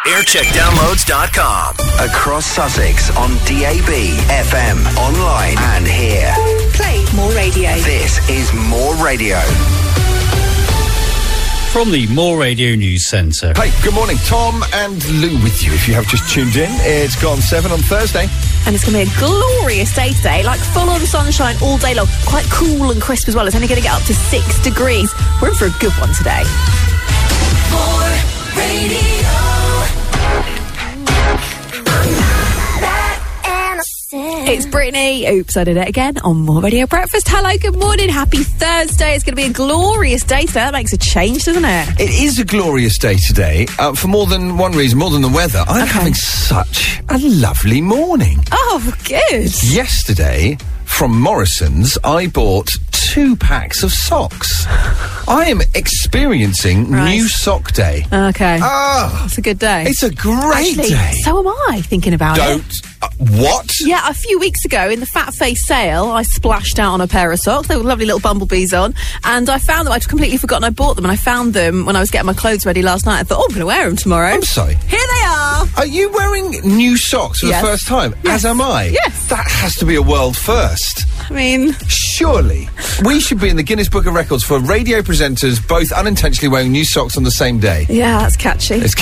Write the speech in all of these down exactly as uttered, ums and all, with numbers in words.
aircheck downloads dot com. Across Sussex on D A B, F M, online and here. Play More Radio. This is More Radio. From the More Radio News Centre. Hey, good morning. Tom and Lou with you if you have just tuned in. It's gone seven on Thursday. And it's going to be a glorious day today, like full-on sunshine all day long. Quite cool and crisp as well. It's only going to get up to six degrees. We're in for a good one today. More Radio. It's Brittany. Oops, I did it again on More Radio Breakfast. Hello, good morning. Happy Thursday. It's going to be a glorious day today. That makes a change, doesn't it? It is a glorious day today uh, for more than one reason, more than the weather. I'm Okay. having such a lovely morning. Oh, good. Yesterday, from Morrison's, I bought two packs of socks. I am experiencing Right. new sock day. Okay. Ah, It's a good day. it's a great Actually, day. so am I, thinking about it. Don't. Uh, what? Yeah, a few weeks ago in the Fat Face sale, I splashed out on a pair of socks. They were lovely little bumblebees on. And I found them. I'd completely forgotten I bought them. And I found them when I was getting my clothes ready last night. I thought, oh, I'm going to wear them tomorrow. I'm sorry. Here they are. Are you wearing new socks for Yes. the first time? Yes. As am I. Yes. That has to be a world first. I mean, Surely, we should be in the Guinness Book of Records for radio presenters both unintentionally wearing new socks on the same day. yeah, that's catchy. It's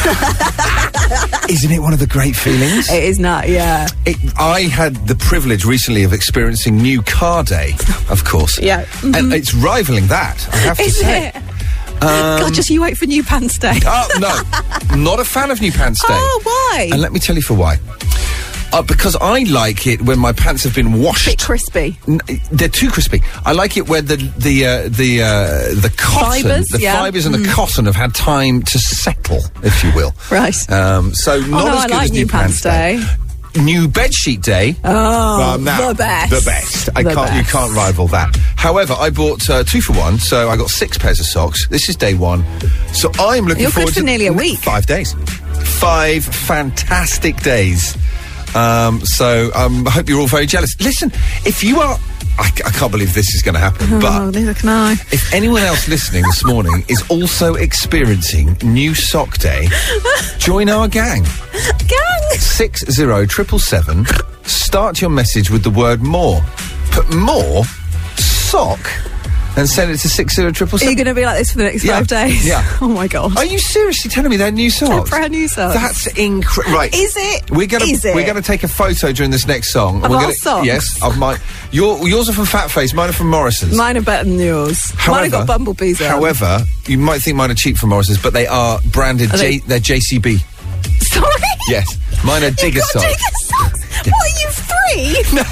Isn't it one of the great feelings? It is not, yeah. It, I had the privilege recently of experiencing New Car Day, of course. Yeah. And it's rivaling that, I have to Is say. it? God, just you wait for new pants day. Oh, no. Not a fan of New Pants Day. Oh, why? And let me tell you for why. Uh, because I like it when my pants have been washed. Bit crispy. N- they're too crispy. I like it where the the uh, the uh, the cotton, Fibres, the yeah. fibres and the cotton have had time to settle, if you will. Right. Um, so not oh, no, as I good like as new pants day. New bedsheet day. Oh, now, the best. The best. I The can't. You best. can't rival that. However, I bought uh, two for one, so I got six pairs of socks. This is day one, so I'm looking You're good forward for to nearly a week. Five days. Five fantastic days. Um, so um, I hope you're all very jealous. Listen, if you are, I, I can't believe this is going to happen, Oh, but neither can I. if anyone else listening this morning is also experiencing New Sock Day, join our gang. Gang! Six zero triple seven. Start your message with the word more. Put more sock and send it to six zero triple Are you seven. going to be like this for the next Yeah, five days? yeah. Oh, my God. Are you seriously telling me they're new socks? They're brand new socks. That's incredible. Right. Is it? We're gonna Is it? we're gonna take a photo during this next song. Of we're our gonna, socks? Yes, of my. Your yours are from Fat Face. Mine are from Morrison's. Mine are better than yours. mine have got bumblebees on. However, you might think mine are cheap from Morrison's, but they are branded. Are J, they- they're J C B. Sorry? Yes, mine are digger You've got socks. digger socks? What are you, three?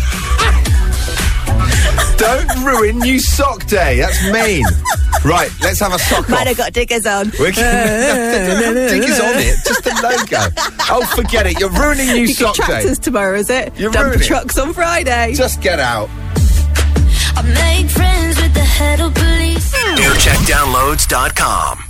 Don't ruin New Sock Day. That's mean. Right, let's have a sock Mine off. have got diggers on. We're gonna diggers on it, just the logo. Oh, forget it. You're ruining New You Sock get Day. tractors tomorrow, is it? You're Dumper ruining it. trucks on Friday. Just get out. I make friends with the head of police. aircheck downloads dot com.